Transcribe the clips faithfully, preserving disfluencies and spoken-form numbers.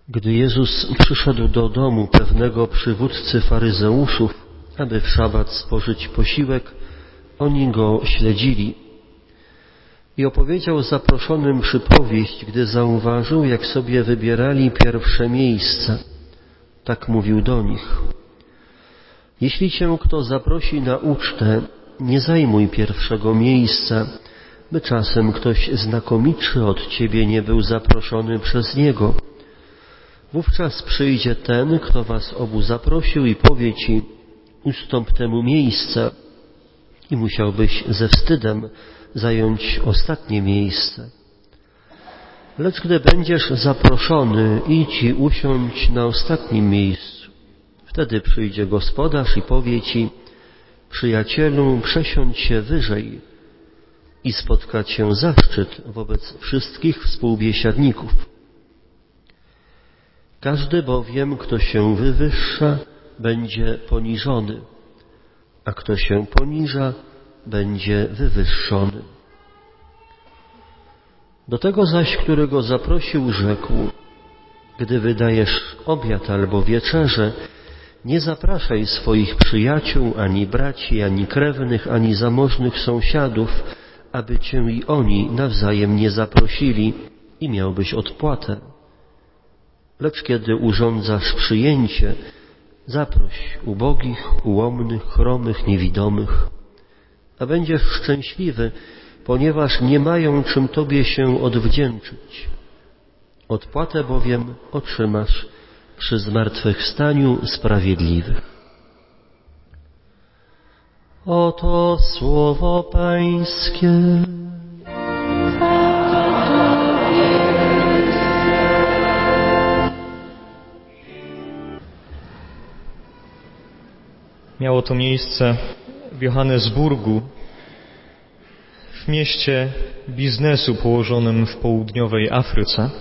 Gdy Jezus przyszedł do domu pewnego przywódcy faryzeuszów, aby w szabat spożyć posiłek, oni go śledzili. I opowiedział zaproszonym przypowieść, gdy zauważył, jak sobie wybierali pierwsze miejsca. Tak mówił do nich: jeśli cię kto zaprosi na ucztę, nie zajmuj pierwszego miejsca, by czasem ktoś znakomitszy od ciebie nie był zaproszony przez niego. Wówczas przyjdzie ten, kto was obu zaprosił i powie ci: ustąp temu miejsca, i musiałbyś ze wstydem zająć ostatnie miejsce. Lecz gdy będziesz zaproszony, idź i usiądź na ostatnim miejscu. Wtedy przyjdzie gospodarz i powie ci: przyjacielu, przesiądź się wyżej, i spotka cię zaszczyt wobec wszystkich współbiesiadników. Każdy bowiem, kto się wywyższa, będzie poniżony, a kto się poniża, będzie wywyższony. Do tego zaś, którego zaprosił, rzekł: gdy wydajesz obiad albo wieczerzę, nie zapraszaj swoich przyjaciół, ani braci, ani krewnych, ani zamożnych sąsiadów, aby cię i oni nawzajem nie zaprosili i miałbyś odpłatę. Lecz kiedy urządzasz przyjęcie, zaproś ubogich, ułomnych, chromych, niewidomych, a będziesz szczęśliwy, ponieważ nie mają czym tobie się odwdzięczyć. Odpłatę bowiem otrzymasz przy zmartwychwstaniu sprawiedliwych. Oto słowo Pańskie. Miało to miejsce w Johannesburgu, w mieście biznesu położonym w południowej Afryce.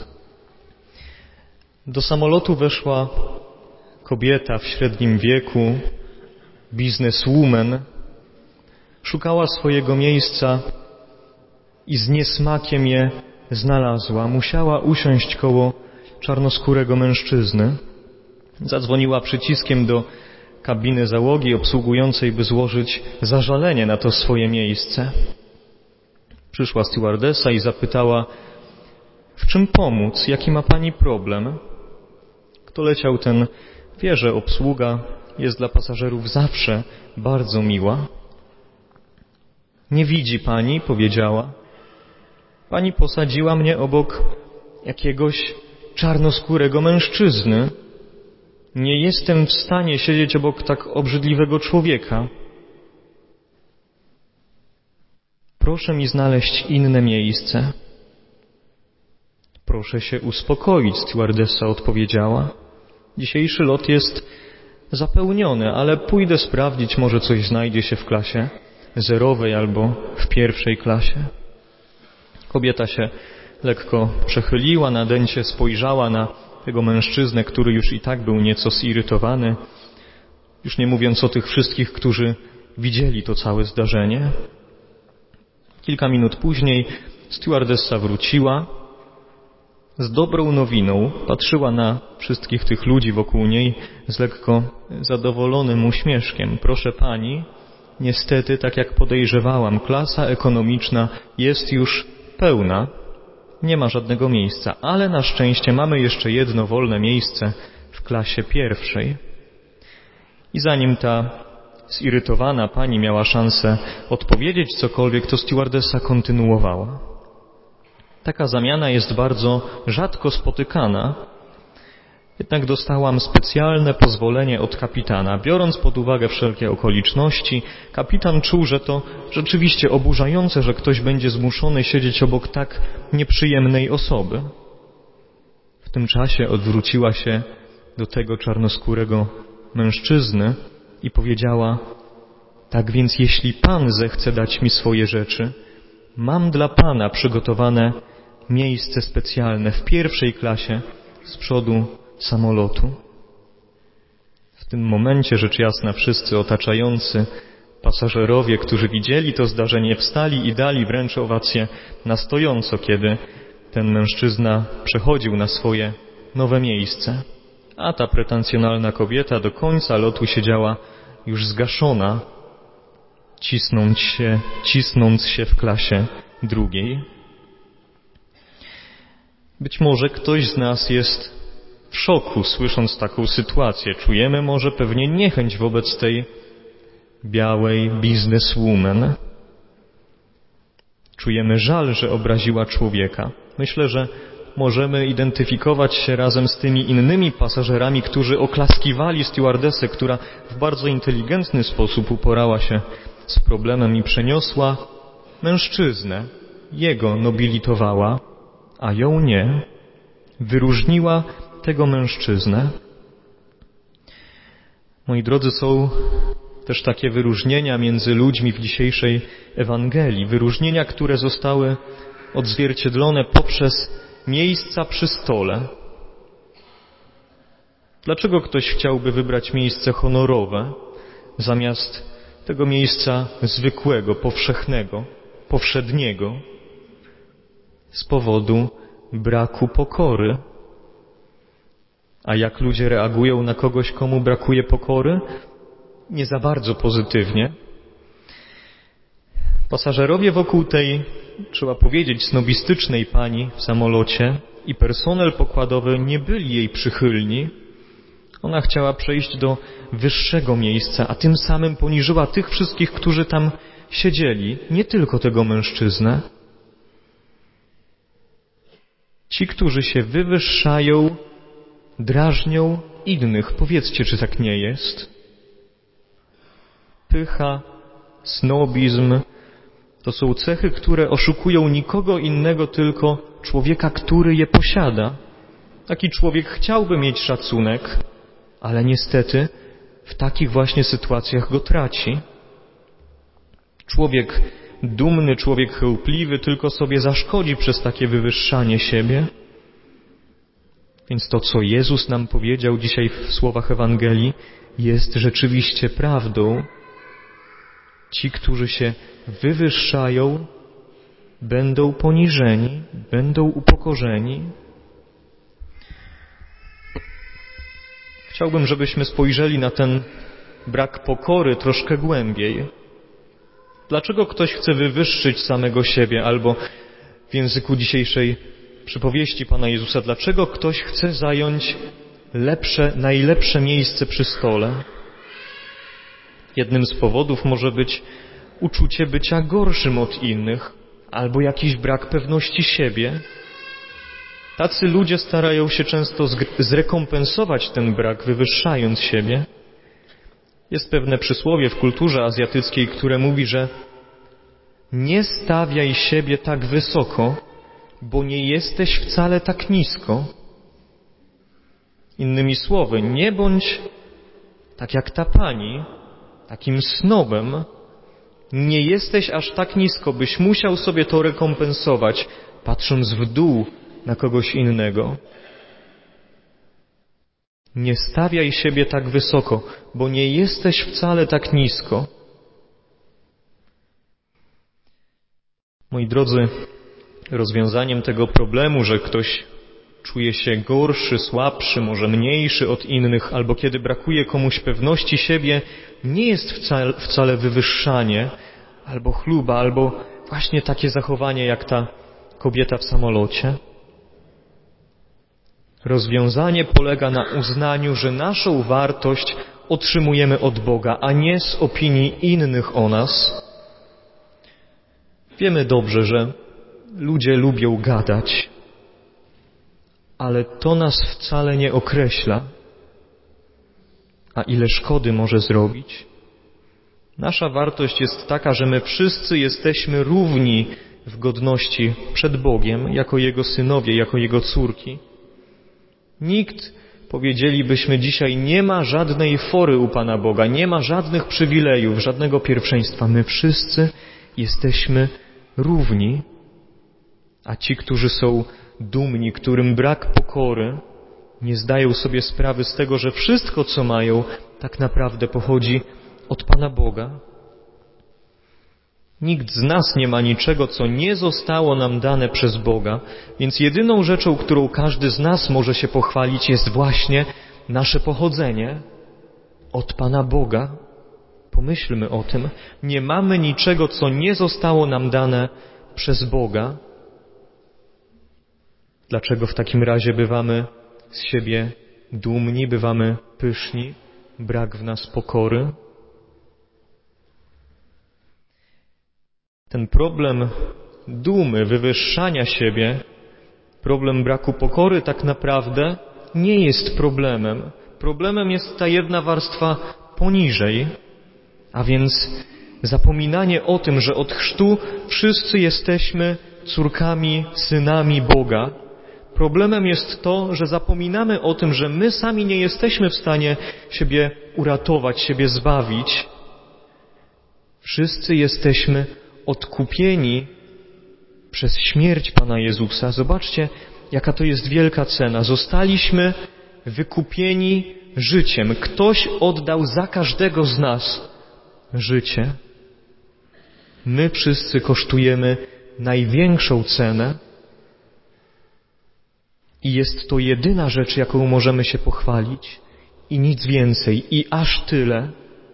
Do samolotu weszła kobieta w średnim wieku, bizneswoman. Szukała swojego miejsca i z niesmakiem je znalazła. Musiała usiąść koło czarnoskórego mężczyzny. Zadzwoniła przyciskiem do kabiny załogi obsługującej, by złożyć zażalenie na to swoje miejsce. Przyszła stewardesa i zapytała: w czym pomóc? Jaki ma pani problem? Kto leciał, ten wie, że obsługa jest dla pasażerów zawsze bardzo miła. Nie widzi pani, powiedziała. Pani posadziła mnie obok jakiegoś czarnoskórego mężczyzny. Nie jestem w stanie siedzieć obok tak obrzydliwego człowieka. Proszę mi znaleźć inne miejsce. Proszę się uspokoić, stewardessa odpowiedziała. Dzisiejszy lot jest zapełniony, ale pójdę sprawdzić, może coś znajdzie się w klasie zerowej albo w pierwszej klasie. Kobieta się lekko przechyliła, nadęcie spojrzała na tego mężczyznę, który już i tak był nieco zirytowany, już nie mówiąc o tych wszystkich, którzy widzieli to całe zdarzenie. Kilka minut później stewardessa wróciła z dobrą nowiną. Patrzyła na wszystkich tych ludzi wokół niej z lekko zadowolonym uśmieszkiem. Proszę pani, niestety, tak jak podejrzewałam, klasa ekonomiczna jest już pełna. Nie ma żadnego miejsca, ale na szczęście mamy jeszcze jedno wolne miejsce w klasie pierwszej. I zanim ta zirytowana pani miała szansę odpowiedzieć cokolwiek, to stewardessa kontynuowała. Taka zamiana jest bardzo rzadko spotykana, jednak dostałam specjalne pozwolenie od kapitana. Biorąc pod uwagę wszelkie okoliczności, kapitan czuł, że to rzeczywiście oburzające, że ktoś będzie zmuszony siedzieć obok tak nieprzyjemnej osoby. W tym czasie odwróciła się do tego czarnoskórego mężczyzny i powiedziała: tak więc jeśli pan zechce dać mi swoje rzeczy, mam dla pana przygotowane miejsce specjalne w pierwszej klasie z przodu samolotu. W tym momencie, rzecz jasna, wszyscy otaczający pasażerowie, którzy widzieli to zdarzenie, wstali i dali wręcz owację na stojąco, kiedy ten mężczyzna przechodził na swoje nowe miejsce. A ta pretensjonalna kobieta do końca lotu siedziała już zgaszona, cisnąc się, cisnąc się w klasie drugiej. Być może ktoś z nas jest w szoku, słysząc taką sytuację. Czujemy może pewnie niechęć wobec tej białej bizneswoman. Czujemy żal, że obraziła człowieka. Myślę, że możemy identyfikować się razem z tymi innymi pasażerami, którzy oklaskiwali stewardessę, która w bardzo inteligentny sposób uporała się z problemem i przeniosła mężczyznę. Jego nobilitowała, a ją nie. Wyróżniła tego mężczyznę. Moi drodzy, są też takie wyróżnienia między ludźmi w dzisiejszej Ewangelii. Wyróżnienia, które zostały odzwierciedlone poprzez miejsca przy stole. Dlaczego ktoś chciałby wybrać miejsce honorowe zamiast tego miejsca zwykłego, powszechnego, powszedniego? Z powodu braku pokory. A jak ludzie reagują na kogoś, komu brakuje pokory? Nie za bardzo pozytywnie. Pasażerowie wokół tej, trzeba powiedzieć, snobistycznej pani w samolocie i personel pokładowy nie byli jej przychylni. Ona chciała przejść do wyższego miejsca, a tym samym poniżyła tych wszystkich, którzy tam siedzieli, nie tylko tego mężczyznę. Ci, którzy się wywyższają, drażnią innych. Powiedzcie, czy tak nie jest? Pycha, snobizm to są cechy, które oszukują nikogo innego, tylko człowieka, który je posiada. Taki człowiek chciałby mieć szacunek, ale niestety w takich właśnie sytuacjach go traci. Człowiek dumny, człowiek chełpliwy tylko sobie zaszkodzi przez takie wywyższanie siebie. Więc to, co Jezus nam powiedział dzisiaj w słowach Ewangelii, jest rzeczywiście prawdą. Ci, którzy się wywyższają, będą poniżeni, będą upokorzeni. Chciałbym, żebyśmy spojrzeli na ten brak pokory troszkę głębiej. Dlaczego ktoś chce wywyższyć samego siebie, albo w języku dzisiejszej przypowieści Pana Jezusa, dlaczego ktoś chce zająć lepsze, najlepsze miejsce przy stole? Jednym z powodów może być uczucie bycia gorszym od innych, albo jakiś brak pewności siebie. Tacy ludzie starają się często zrekompensować ten brak, wywyższając siebie. Jest pewne przysłowie w kulturze azjatyckiej, które mówi, że nie stawiaj siebie tak wysoko, bo nie jesteś wcale tak nisko. Innymi słowy, nie bądź tak jak ta pani, takim snobem. Nie jesteś aż tak nisko, byś musiał sobie to rekompensować, patrząc w dół na kogoś innego. Nie stawiaj siebie tak wysoko, bo nie jesteś wcale tak nisko. Moi drodzy, rozwiązaniem tego problemu, że ktoś czuje się gorszy, słabszy, może mniejszy od innych, albo kiedy brakuje komuś pewności siebie, nie jest wcale, wcale wywyższanie, albo chluba, albo właśnie takie zachowanie jak ta kobieta w samolocie. Rozwiązanie polega na uznaniu, że naszą wartość otrzymujemy od Boga, a nie z opinii innych o nas. Wiemy dobrze, że ludzie lubią gadać, ale to nas wcale nie określa. A ile szkody może zrobić? Nasza wartość jest taka, że my wszyscy jesteśmy równi w godności przed Bogiem, jako Jego synowie, jako Jego córki. Nikt, powiedzielibyśmy dzisiaj, nie ma żadnej fory u Pana Boga, nie ma żadnych przywilejów, żadnego pierwszeństwa. My wszyscy jesteśmy równi, a ci, którzy są dumni, którym brak pokory, nie zdają sobie sprawy z tego, że wszystko, co mają, tak naprawdę pochodzi od Pana Boga. Nikt z nas nie ma niczego, co nie zostało nam dane przez Boga, więc jedyną rzeczą, którą każdy z nas może się pochwalić, jest właśnie nasze pochodzenie od Pana Boga. Pomyślmy o tym. Nie mamy niczego, co nie zostało nam dane przez Boga. Dlaczego w takim razie bywamy z siebie dumni, bywamy pyszni, brak w nas pokory? Ten problem dumy, wywyższania siebie, problem braku pokory tak naprawdę nie jest problemem. Problemem jest ta jedna warstwa poniżej, a więc zapominanie o tym, że od chrztu wszyscy jesteśmy córkami, synami Boga. Problemem jest to, że zapominamy o tym, że my sami nie jesteśmy w stanie siebie uratować, siebie zbawić. Wszyscy jesteśmy odkupieni przez śmierć Pana Jezusa. Zobaczcie, jaka to jest wielka cena. Zostaliśmy wykupieni życiem. Ktoś oddał za każdego z nas życie. My wszyscy kosztujemy największą cenę i jest to jedyna rzecz, jaką możemy się pochwalić i nic więcej. I aż tyle.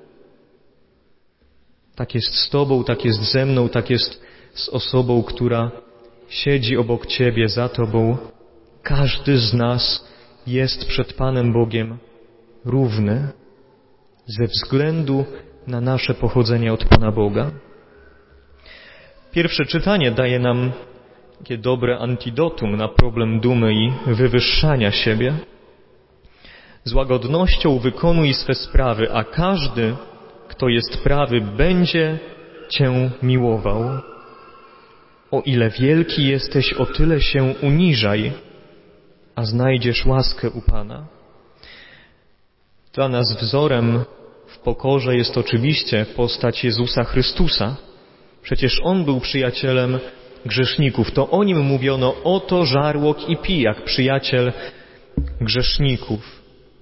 Tak jest z Tobą, tak jest ze mną, tak jest z osobą, która siedzi obok Ciebie, za Tobą. Każdy z nas jest przed Panem Bogiem równy ze względu na nasze pochodzenie od Pana Boga. Pierwsze czytanie daje nam takie dobre antidotum na problem dumy i wywyższania siebie. Z łagodnością wykonuj swe sprawy, a każdy, kto jest prawy, będzie Cię miłował. O ile wielki jesteś, o tyle się uniżaj, a znajdziesz łaskę u Pana. Dla nas wzorem w pokorze jest oczywiście postać Jezusa Chrystusa. Przecież On był przyjacielem grzeszników. To o Nim mówiono: oto żarłok i pijak, przyjaciel grzeszników.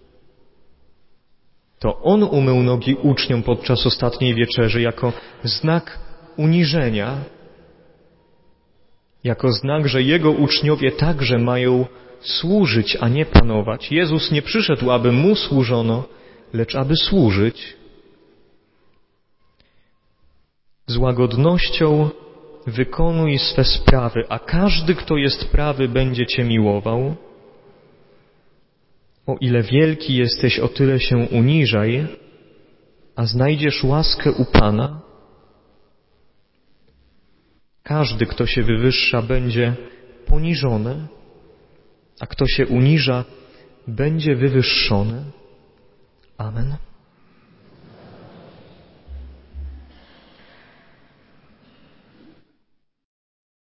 To On umył nogi uczniom podczas ostatniej wieczerzy jako znak uniżenia, jako znak, że Jego uczniowie także mają służyć, a nie panować. Jezus nie przyszedł, aby Mu służono, lecz aby służyć. Z łagodnością wykonuj swe sprawy, a każdy, kto jest prawy, będzie Cię miłował. O ile wielki jesteś, o tyle się uniżaj, a znajdziesz łaskę u Pana. Każdy, kto się wywyższa, będzie poniżony, a kto się uniża, będzie wywyższony. Amen.